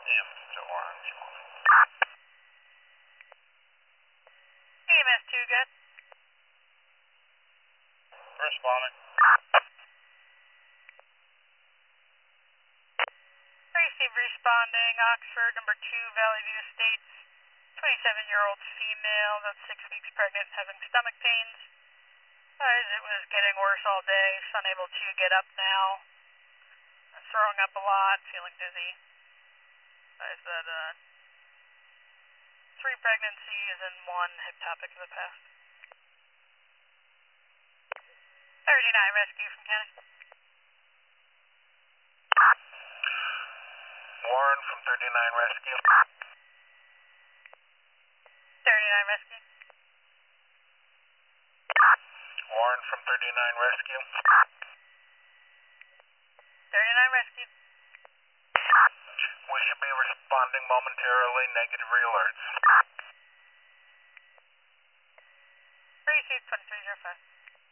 to Orange. EMS 2, good. Responding. Receive responding, Oxford, number 2, Valley View Estates. 27-year-old female, about 6 weeks pregnant, having stomach pains. As it was getting worse all day, she's unable to get up now. Throwing up a lot, feeling dizzy. As that 3 pregnancies and 1 ectopic in the past. 39 rescue from County. Warren from 39 Rescue. 39 rescue. Warren from 39 Rescue. 39 rescue. We should be responding momentarily. Negative re-alerts. Receive 2305.